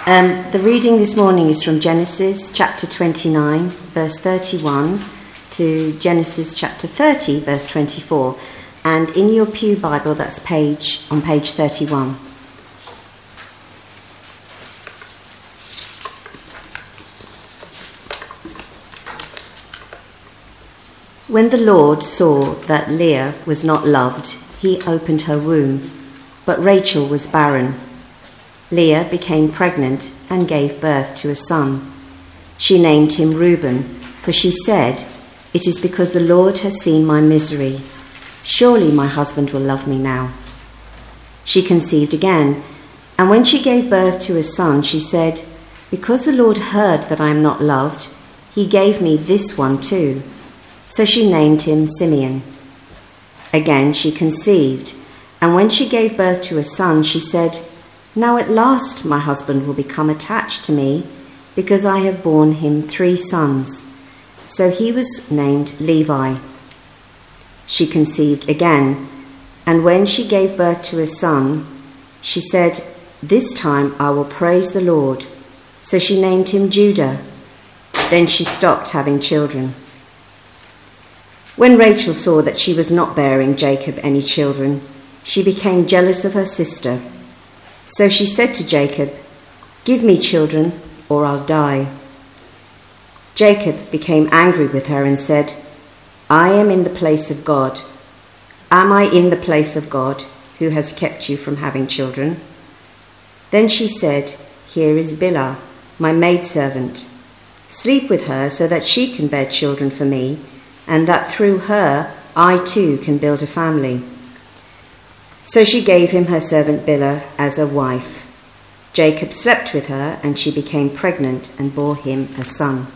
The reading this morning is from Genesis chapter 29, verse 31 to Genesis chapter 30, verse 24. And in your Pew Bible, that's on page 31. When the Lord saw that Leah was not loved, he opened her womb, but Rachel was barren. Leah became pregnant and gave birth to a son. She named him Reuben, for she said, "It is because the Lord has seen my misery. Surely my husband will love me now." She conceived again, and when she gave birth to a son, she said, "Because the Lord heard that I am not loved, he gave me this one too." So she named him Simeon. Again she conceived, and when she gave birth to a son, she said, "Now at last my husband will become attached to me, because I have borne him 3 sons." So he was named Levi. She conceived again, and when she gave birth to a son, she said, "This time I will praise the Lord." So she named him Judah. Then she stopped having children. When Rachel saw that she was not bearing Jacob any children, she became jealous of her sister. So she said to Jacob, "Give me children, or I'll die." Jacob became angry with her and said, "I am in the place of God. Am I in the place of God, who has kept you from having children?" Then she said, "Here is Bilhah, my maidservant. Sleep with her so that she can bear children for me, and that through her I too can build a family." So she gave him her servant Bilhah as a wife. Jacob slept with her, and she became pregnant and bore him a son.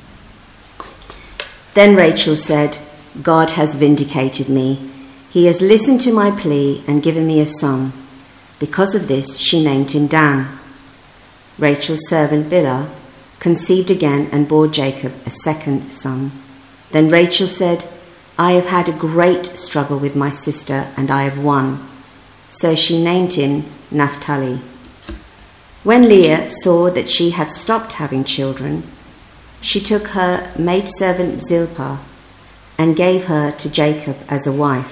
Then Rachel said, "God has vindicated me. He has listened to my plea and given me a son." Because of this, she named him Dan. Rachel's servant Bilhah conceived again and bore Jacob a second son. Then Rachel said, "I have had a great struggle with my sister, and I have won." So she named him Naphtali. When Leah saw that she had stopped having children, she took her maidservant Zilpah and gave her to Jacob as a wife.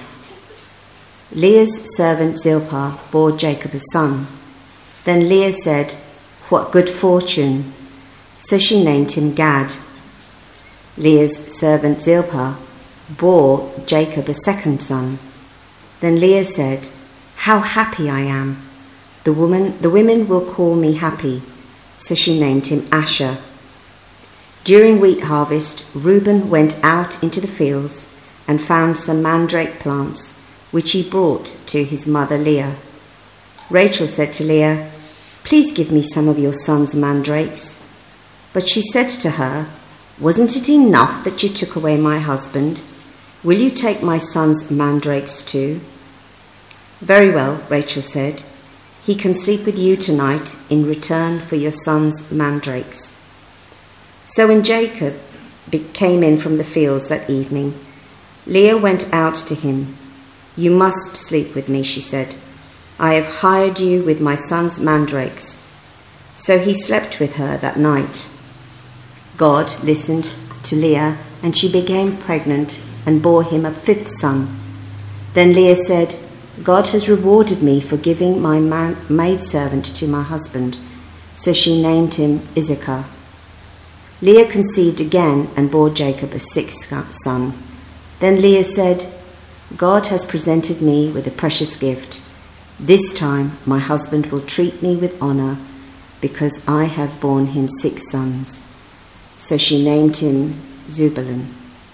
Leah's servant Zilpah bore Jacob a son. Then Leah said, "What good fortune!" So she named him Gad. Leah's servant Zilpah bore Jacob a second son. Then Leah said, "How happy I am! The women will call me happy." So she named him Asher. During wheat harvest, Reuben went out into the fields and found some mandrake plants, which he brought to his mother Leah. Rachel said to Leah, "Please give me some of your son's mandrakes." But she said to her, "Wasn't it enough that you took away my husband? Will you take my son's mandrakes too?" "Very well," Rachel said. "He can sleep with you tonight in return for your son's mandrakes." So when Jacob came in from the fields that evening, Leah went out to him. "You must sleep with me," she said. "I have hired you with my son's mandrakes." So he slept with her that night. God listened to Leah, and she became pregnant and bore him a 5th son. Then Leah said, "God has rewarded me for giving my maidservant to my husband." So she named him Issachar. Leah conceived again and bore Jacob a 6th son. Then Leah said, "God has presented me with a precious gift. This time my husband will treat me with honor, because I have borne him 6 sons. So she named him Zebulun.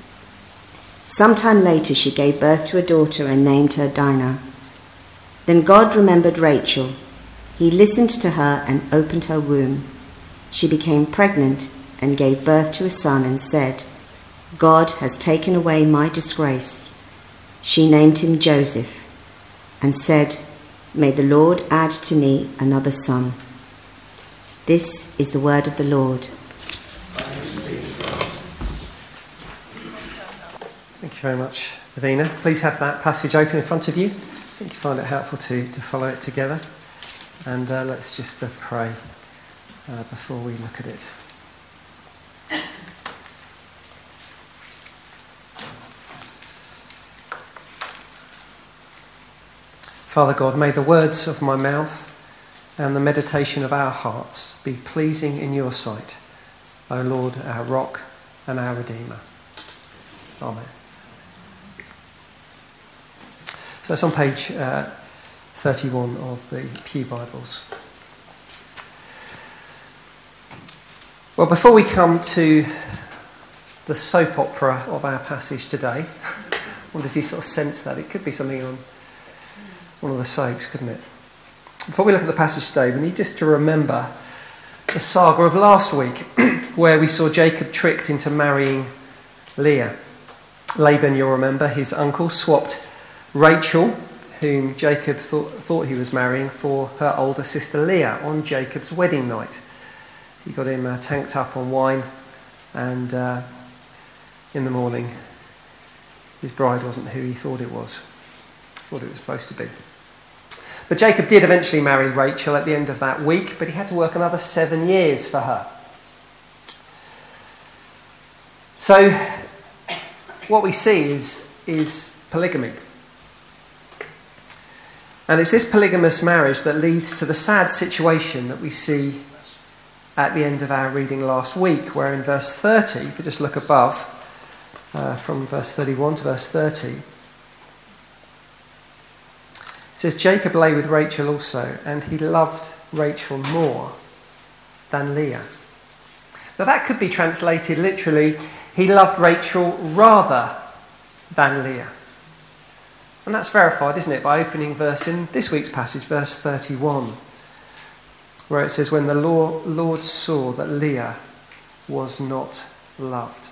Sometime later she gave birth to a daughter and named her Dinah. Then God remembered Rachel. He listened to her and opened her womb. She became pregnant and gave birth to a son and said, "God has taken away my disgrace." She named him Joseph and said, "May the Lord add to me another son." This is the word of the Lord. Thank you very much, Davina. Please have that passage open in front of you. I think you find it helpful to follow it together. And let's just pray before we look at it. Father God, may the words of my mouth and the meditation of our hearts be pleasing in your sight, O Lord, our rock and our Redeemer. Amen. So it's on page 31 of the Pew Bibles. Well, before we come to the soap opera of our passage today, I wonder if you sort of sense that. It could be something on one of the soaps, couldn't it? Before we look at the passage today, we need just to remember the saga of last week, where we saw Jacob tricked into marrying Leah. Laban, you'll remember, his uncle, swapped Rachel, whom Jacob thought he was marrying, for her older sister Leah on Jacob's wedding night. He got him tanked up on wine, and in the morning his bride wasn't who he thought it was. Thought it was supposed to be. But Jacob did eventually marry Rachel at the end of that week, but he had to work another 7 years for her. So what we see is polygamy. And it's this polygamous marriage that leads to the sad situation that we see at the end of our reading last week, where in verse 30, if you just look above, from verse 31 to verse 30, it says, Jacob lay with Rachel also, and he loved Rachel more than Leah. Now that could be translated literally, he loved Rachel rather than Leah. And that's verified, isn't it, by opening verse in this week's passage, verse 31, where it says, when the Lord saw that Leah was not loved.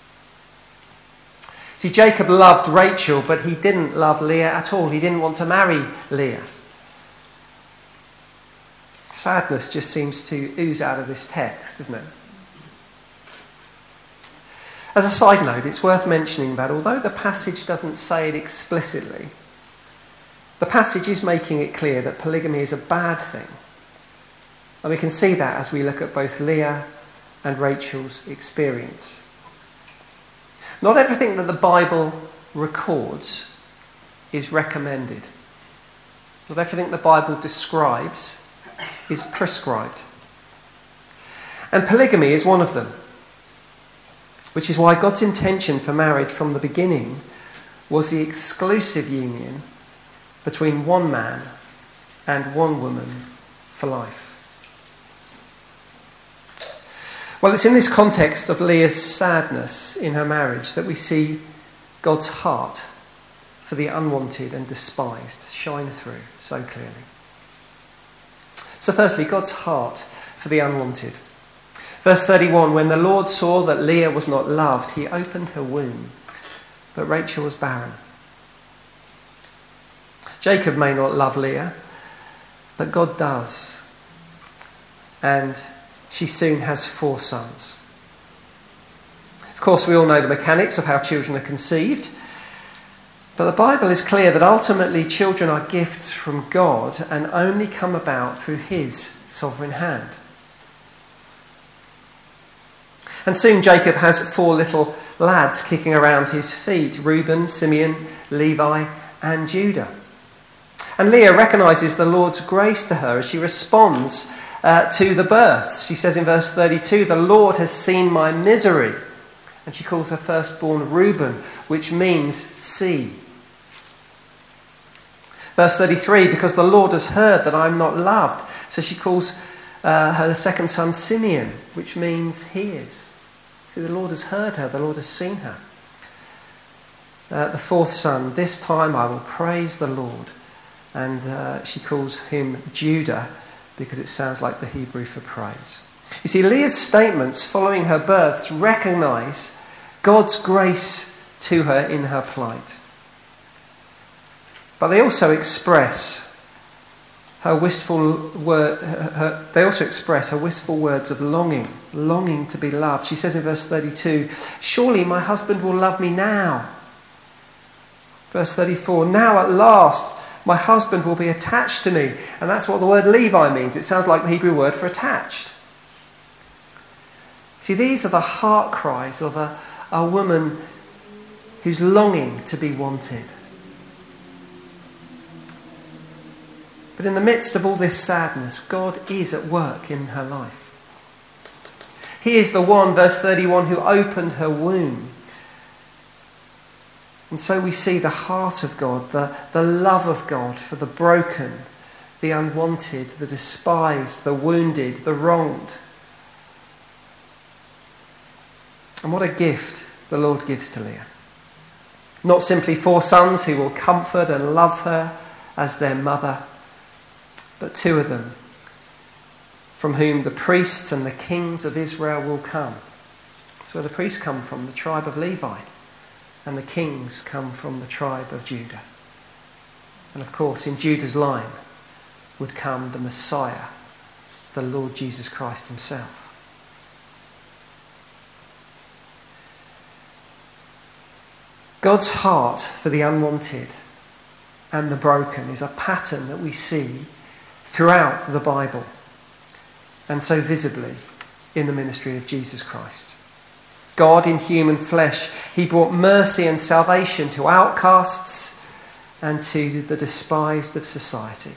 See, Jacob loved Rachel, but he didn't love Leah at all. He didn't want to marry Leah. Sadness just seems to ooze out of this text, doesn't it? As a side note, it's worth mentioning that although the passage doesn't say it explicitly, the passage is making it clear that polygamy is a bad thing. And we can see that as we look at both Leah and Rachel's experience. Not everything that the Bible records is recommended. Not everything the Bible describes is prescribed. And polygamy is one of them. Which is why God's intention for marriage from the beginning was the exclusive union between one man and one woman for life. Well, it's in this context of Leah's sadness in her marriage that we see God's heart for the unwanted and despised shine through so clearly. So firstly, God's heart for the unwanted. Verse 31, when the Lord saw that Leah was not loved, he opened her womb, but Rachel was barren. Jacob may not love Leah, but God does. And she soon has 4 sons. Of course, we all know the mechanics of how children are conceived, but the Bible is clear that ultimately children are gifts from God and only come about through his sovereign hand. And soon Jacob has 4 little lads kicking around his feet, Reuben, Simeon, Levi and Judah. And Leah recognises the Lord's grace to her as she responds to the births. She says in verse 32, the Lord has seen my misery. And she calls her firstborn Reuben, which means see. Verse 33, because the Lord has heard that I'm not loved. So she calls her second son Simeon, which means hears. See, the Lord has heard her, the Lord has seen her. The 4th son, this time I will praise the Lord. And she calls him Judah, because it sounds like the Hebrew for praise. You see, Leah's statements following her births recognise God's grace to her in her plight. But they also express her wistful words of longing to be loved. She says in verse 32, surely my husband will love me now. Verse 34, now at last my husband will be attached to me. And that's what the word Levi means. It sounds like the Hebrew word for attached. See, these are the heart cries of a woman who's longing to be wanted. But in the midst of all this sadness, God is at work in her life. He is the one, verse 31, who opened her womb. And so we see the heart of God, the love of God for the broken, the unwanted, the despised, the wounded, the wronged. And what a gift the Lord gives to Leah. Not simply 4 sons who will comfort and love her as their mother, but 2 of them, from whom the priests and the kings of Israel will come. That's where the priests come from, the tribe of Levi, and the kings come from the tribe of Judah. And of course, in Judah's line would come the Messiah, the Lord Jesus Christ himself. God's heart for the unwanted and the broken is a pattern that we see throughout the Bible, and so visibly in the ministry of Jesus Christ. God in human flesh, he brought mercy and salvation to outcasts and to the despised of society.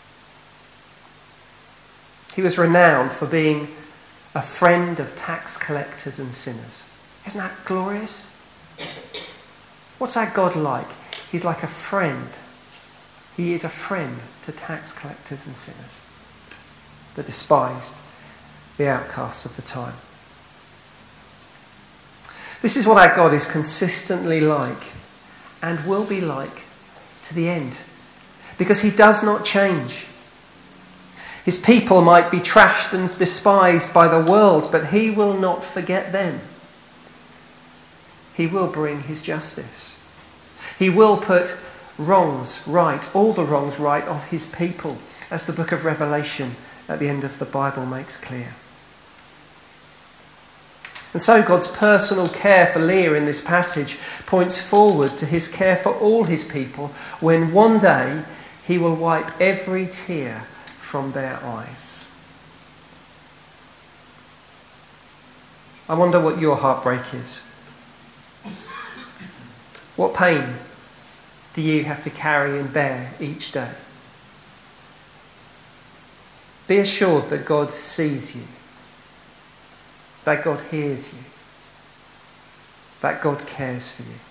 He was renowned for being a friend of tax collectors and sinners. Isn't that glorious? What's our God like? He's like a friend. He is a friend to tax collectors and sinners, the despised, the outcasts of the time. This is what our God is consistently like and will be like to the end, because he does not change. His people might be trashed and despised by the world, but he will not forget them. He will bring his justice. He will put wrongs right, all the wrongs right of his people, as the book of Revelation at the end of the Bible makes clear. And so God's personal care for Leah in this passage points forward to his care for all his people, when one day he will wipe every tear from their eyes. I wonder what your heartbreak is. What pain do you have to carry and bear each day? Be assured that God sees you, that God hears you, that God cares for you.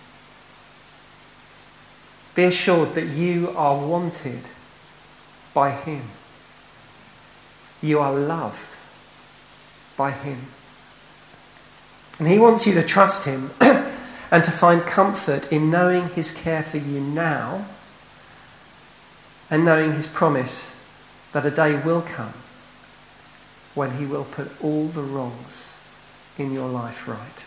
Be assured that you are wanted by him. You are loved by him. And he wants you to trust him and to find comfort in knowing his care for you now, and knowing his promise that a day will come when he will put all the wrongs in your life right.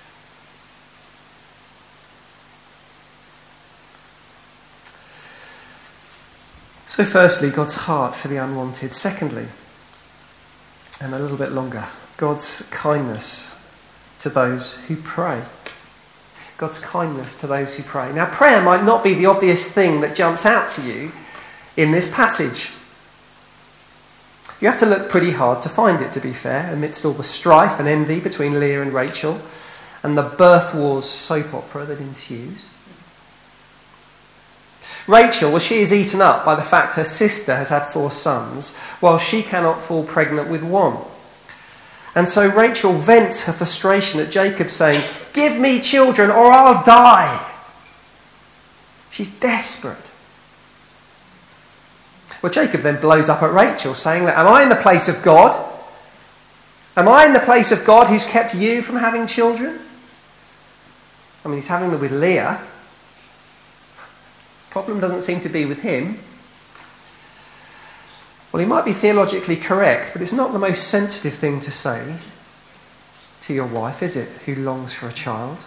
So firstly, God's heart for the unwanted. Secondly, and a little bit longer, God's kindness to those who pray. God's kindness to those who pray. Now, prayer might not be the obvious thing that jumps out to you in this passage. You have to look pretty hard to find it, to be fair, amidst all the strife and envy between Leah and Rachel and the birth wars soap opera that ensues. Rachel, well, she is eaten up by the fact her sister has had 4 sons, while she cannot fall pregnant with one. And so Rachel vents her frustration at Jacob, saying, "Give me children or I'll die." She's desperate. Well, Jacob then blows up at Rachel, saying, "Am I in the place of God? Am I in the place of God who's kept you from having children?" I mean, he's having them with Leah. Problem doesn't seem to be with him. Well, he might be theologically correct, but it's not the most sensitive thing to say to your wife, is it, who longs for a child?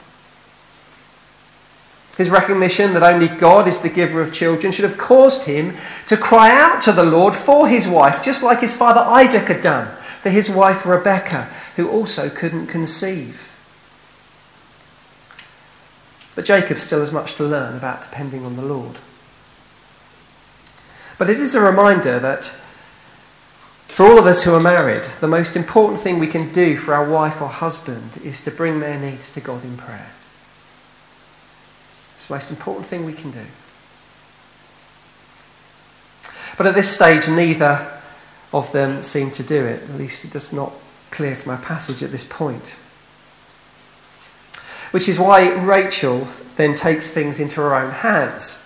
His recognition that only God is the giver of children should have caused him to cry out to the Lord for his wife, just like his father Isaac had done for his wife Rebekah, who also couldn't conceive. But Jacob still has much to learn about depending on the Lord. But it is a reminder that For all of us who are married, the most important thing we can do for our wife or husband is to bring their needs to God in prayer. It's the most important thing we can do. But at this stage, neither of them seem to do it. At least it's not clear from our passage at this point. Which is why Rachel then takes things into her own hands.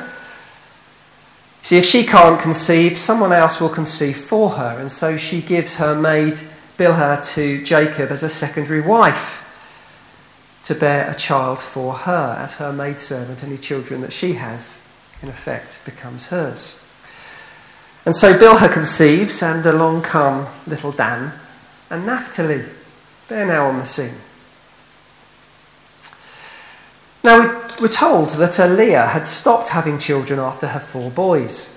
See, if she can't conceive, someone else will conceive for her. And so she gives her maid Bilhah to Jacob as a secondary wife to bear a child for her, as her maidservant. Any children that she has, in effect, becomes hers. And so Bilhah conceives, and along come little Dan and Naphtali. They're now on the scene. Now, we're told that Leah had stopped having children after her 4 boys.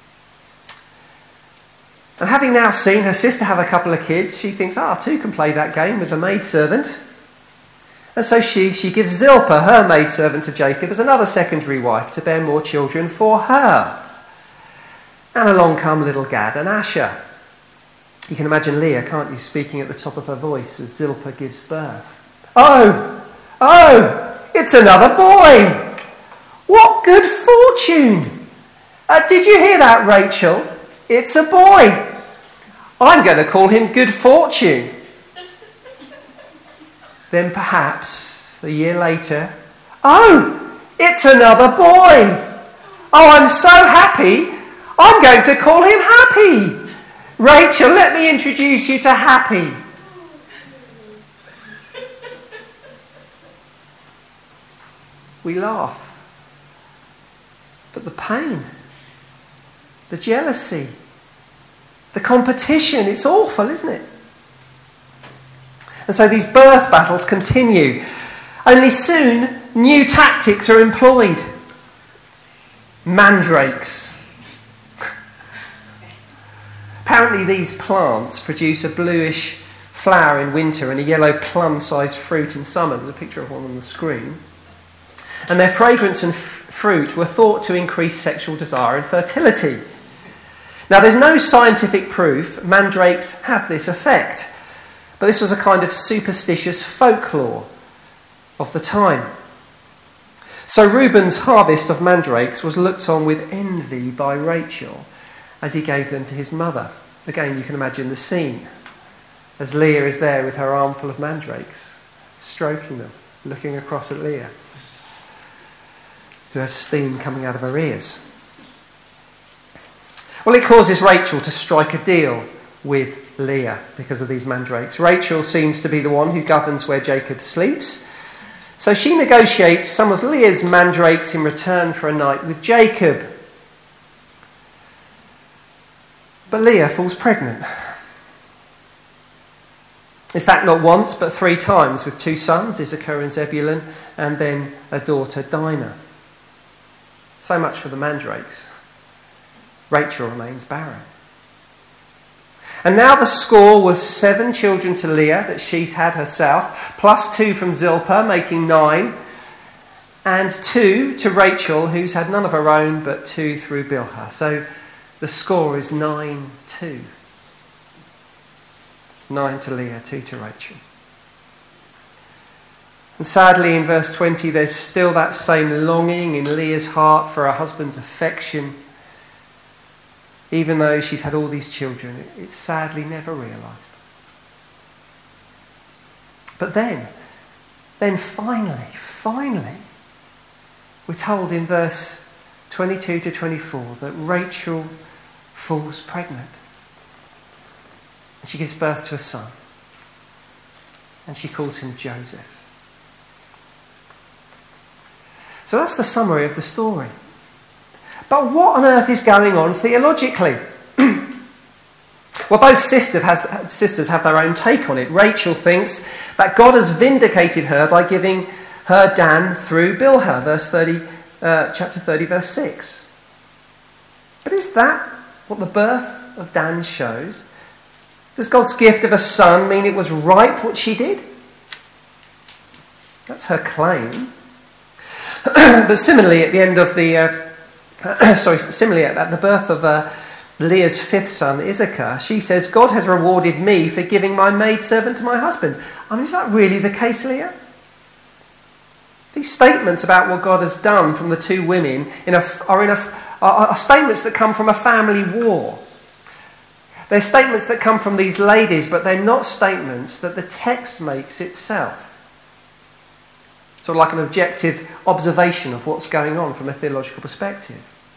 And having now seen her sister have a couple of kids, she thinks, 2 can play that game with the maidservant. And so she gives Zilpah, her maidservant, to Jacob as another secondary wife to bear more children for her. And along come little Gad and Asher. You can imagine Leah, can't you, speaking at the top of her voice as Zilpah gives birth. Oh, it's another boy! What good fortune! Did you hear that, Rachel? It's a boy. I'm going to call him Good Fortune. Then perhaps, a year later, it's another boy. I'm so happy, I'm going to call him Happy. Rachel, let me introduce you to Happy. We laugh. But the pain, the jealousy, the competition, it's awful, isn't it? And so these birth battles continue. Only soon, new tactics are employed. Mandrakes. Apparently these plants produce a bluish flower in winter and a yellow plum-sized fruit in summer. There's a picture of one on the screen. And their fragrance and fruit were thought to increase sexual desire and fertility. Now, there's no scientific proof mandrakes have this effect, but this was a kind of superstitious folklore of the time. So Reuben's harvest of mandrakes was looked on with envy by Rachel as he gave them to his mother. Again, you can imagine the scene as Leah is there with her armful of mandrakes, stroking them, looking across at Leah, who has steam coming out of her ears. Well, it causes Rachel to strike a deal with Leah because of these mandrakes. Rachel seems to be the one who governs where Jacob sleeps. So she negotiates some of Leah's mandrakes in return for a night with Jacob. But Leah falls pregnant. In fact, not once, but 3 times, with 2 sons, Issachar and Zebulun, and then a daughter, Dinah. So much for the mandrakes. Rachel remains barren. And now the score was 7 children to Leah that she's had herself, plus 2 from Zilpah, making 9, and 2 to Rachel, who's had none of her own, but 2 through Bilhah. So the score is 9-2. 9 to Leah, 2 to Rachel. And sadly, in verse 20, there's still that same longing in Leah's heart for her husband's affection. Even though she's had all these children, it's sadly never realised. But then finally, we're told in verse 22 to 24 that Rachel falls pregnant. And she gives birth to a son. And she calls him Joseph. So that's the summary of the story. But what on earth is going on theologically? Well, both sisters have their own take on it. Rachel thinks that God has vindicated her by giving her Dan through Bilhah, chapter 30, verse 6. But is that what the birth of Dan shows? Does God's gift of a son mean it was right what she did? That's her claim. But similarly, at the end of the similarly at the birth of Leah's fifth son, Issachar, she says, God has rewarded me for giving my maidservant to my husband. I mean, is that really the case, Leah? These statements about what God has done from the two women are statements that come from a family war. They're statements that come from these ladies, but they're not statements that the text makes itself. Sort of like an objective observation of what's going on from a theological perspective.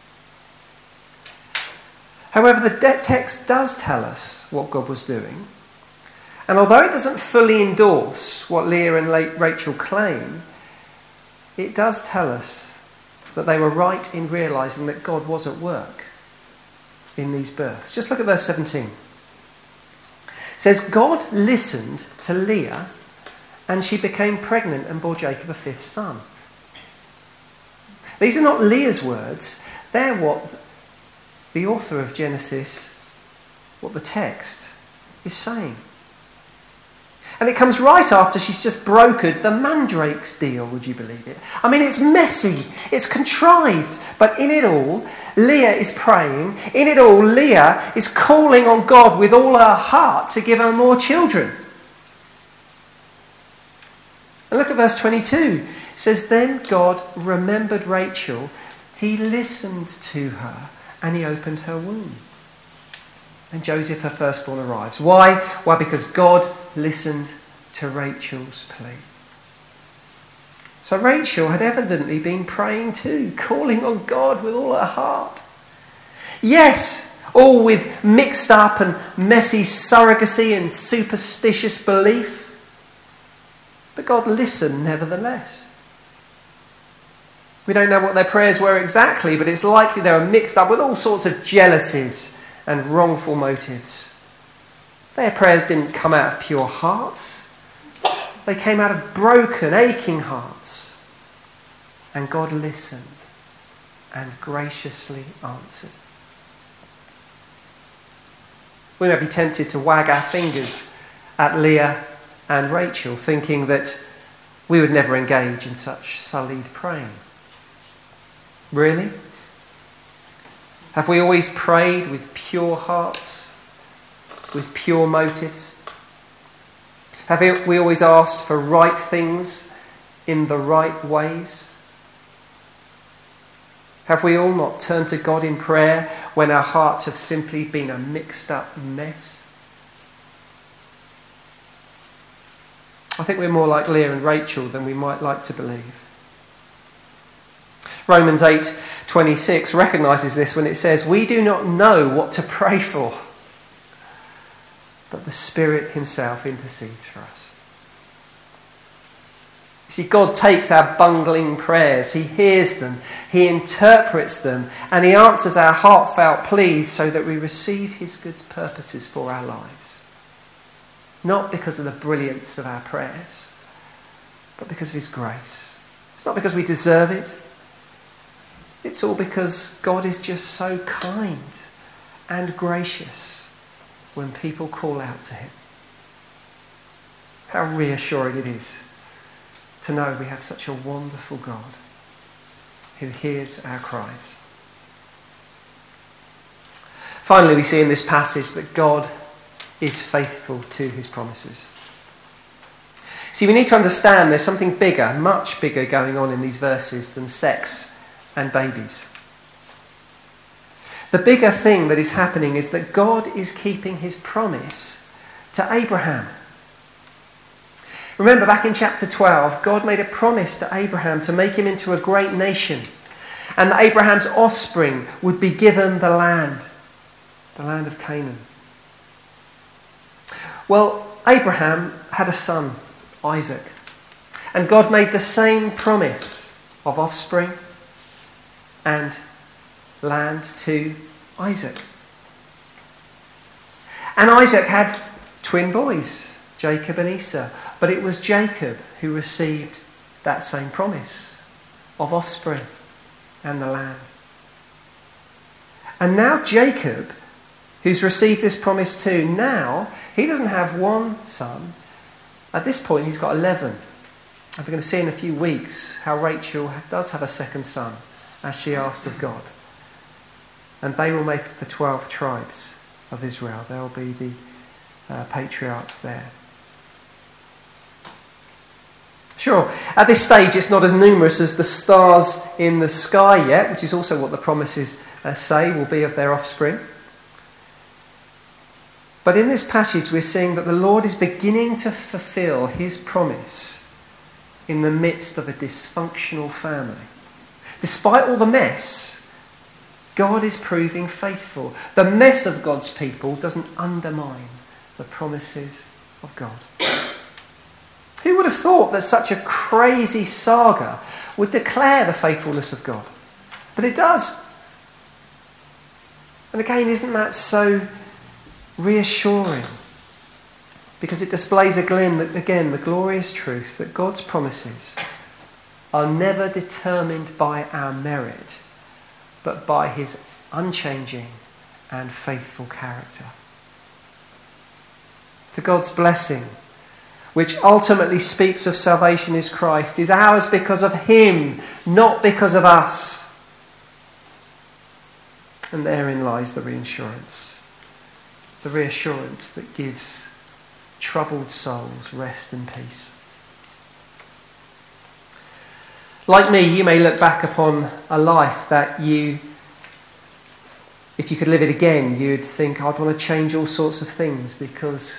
However, the text does tell us what God was doing. And although it doesn't fully endorse what Leah and Rachel claim, it does tell us that they were right in realising that God was at work in these births. Just look at verse 17. It says, God listened to Leah and she became pregnant and bore Jacob a fifth son. These are not Leah's words. They're what the author of Genesis, what the text is saying. And it comes right after she's just brokered the mandrakes deal, would you believe it? I mean, it's messy, it's contrived, but in it all, Leah is praying. In it all, Leah is calling on God with all her heart to give her more children. And look at verse 22. It says, then God remembered Rachel. He listened to her and he opened her womb. And Joseph, her firstborn, arrives. Why? Why? Because God listened to Rachel's plea. So Rachel had evidently been praying too, calling on God with all her heart. Yes, all with mixed up and messy surrogacy and superstitious belief. But God listened nevertheless. We don't know what their prayers were exactly, but it's likely they were mixed up with all sorts of jealousies and wrongful motives. Their prayers didn't come out of pure hearts. They came out of broken, aching hearts. And God listened and graciously answered. We may be tempted to wag our fingers at Leah and Rachel, thinking that we would never engage in such sullied praying. Really? Have we always prayed with pure hearts, with pure motives? Have we always asked for right things in the right ways? Have we all not turned to God in prayer when our hearts have simply been a mixed up mess? I think we're more like Leah and Rachel than we might like to believe. Romans 8:26 recognises this when it says, we do not know what to pray for, but the Spirit himself intercedes for us. You see, God takes our bungling prayers, he hears them, he interprets them, and he answers our heartfelt pleas so that we receive his good purposes for our lives. Not because of the brilliance of our prayers, but because of his grace. It's not because we deserve it. It's all because God is just so kind and gracious when people call out to him. How reassuring it is to know we have such a wonderful God who hears our cries. Finally, we see in this passage that God is faithful to his promises. See, we need to understand there's something bigger, much bigger going on in these verses than sex and babies. The bigger thing that is happening is that God is keeping his promise to Abraham. Remember back in chapter 12, God made a promise to Abraham to make him into a great nation, and that Abraham's offspring would be given the land of Canaan. Well, Abraham had a son, Isaac, and God made the same promise of offspring and land to Isaac. And Isaac had twin boys, Jacob and Esau, but it was Jacob who received that same promise of offspring and the land. And now Jacob, who's received this promise too, now he doesn't have one son. At this point he's got 11. And we're going to see in a few weeks how Rachel does have a second son, as she asked of God. And they will make the 12 tribes of Israel. They'll be the patriarchs there. Sure, at this stage it's not as numerous as the stars in the sky yet, which is also what the promises say will be of their offspring. But in this passage we're seeing that the Lord is beginning to fulfill his promise in the midst of a dysfunctional family. Despite all the mess, God is proving faithful. The mess of God's people doesn't undermine the promises of God. Who would have thought that such a crazy saga would declare the faithfulness of God? But it does. And again, isn't that so reassuring? Because it displays again the glorious truth that God's promises are never determined by our merit, but by his unchanging and faithful character. For God's blessing, which ultimately speaks of salvation is Christ, is ours because of him, not because of us. And therein lies the reassurance that gives troubled souls rest and peace. Like me, you may look back upon a life that if you could live it again, you'd think, I'd want to change all sorts of things because,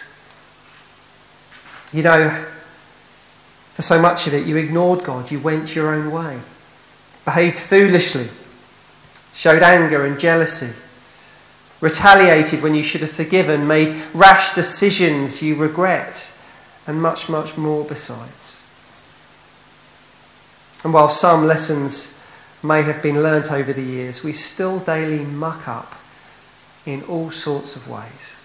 for so much of it, you ignored God, you went your own way, behaved foolishly, showed anger and jealousy, retaliated when you should have forgiven, made rash decisions you regret, and much, much more besides. And while some lessons may have been learnt over the years, we still daily muck up in all sorts of ways.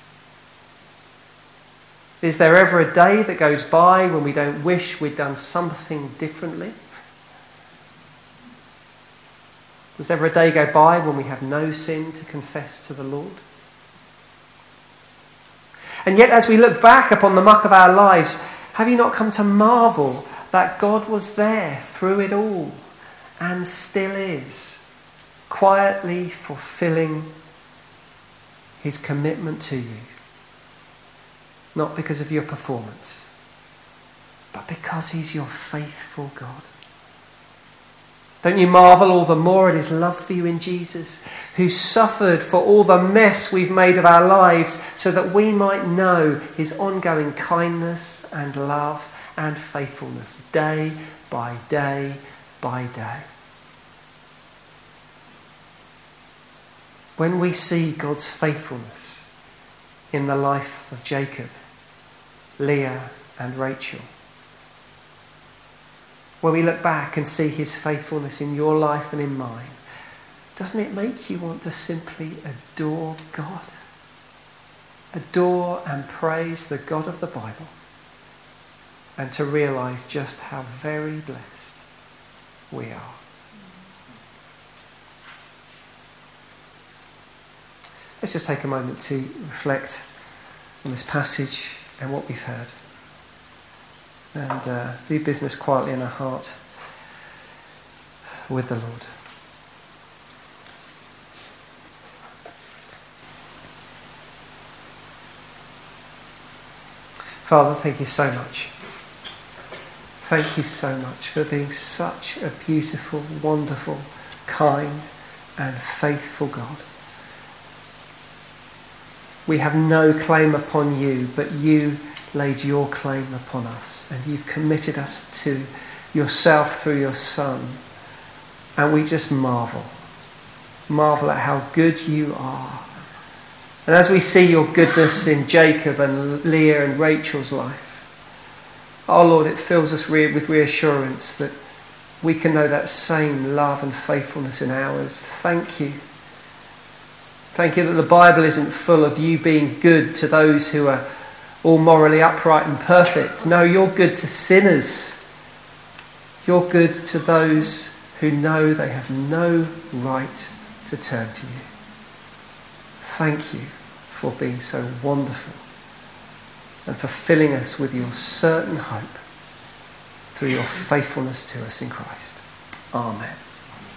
Is there ever a day that goes by when we don't wish we'd done something differently? Does ever a day go by when we have no sin to confess to the Lord? And yet, as we look back upon the muck of our lives, have you not come to marvel that God was there through it all and still is, quietly fulfilling his commitment to you? Not because of your performance, but because he's your faithful God. Don't you marvel all the more at his love for you in Jesus, who suffered for all the mess we've made of our lives so that we might know his ongoing kindness and love and faithfulness day by day by day. When we see God's faithfulness in the life of Jacob, Leah and Rachel, when we look back and see his faithfulness in your life and in mine, doesn't it make you want to simply adore God? Adore and praise the God of the Bible, and to realise just how very blessed we are. Let's just take a moment to reflect on this passage and what we've heard. And do business quietly in our heart with the Lord. Father, thank you so much. Thank you so much for being such a beautiful, wonderful, kind and faithful God. We have no claim upon you, but you laid your claim upon us, and you've committed us to yourself through your Son. And we just marvel at how good you are. And as we see your goodness in Jacob and Leah and Rachel's life, oh Lord, it fills us with reassurance that we can know that same love and faithfulness in ours. Thank you. Thank you that the Bible isn't full of you being good to those who are all morally upright and perfect. No, you're good to sinners. You're good to those who know they have no right to turn to you. Thank you for being so wonderful and for filling us with your certain hope through your faithfulness to us in Christ. Amen.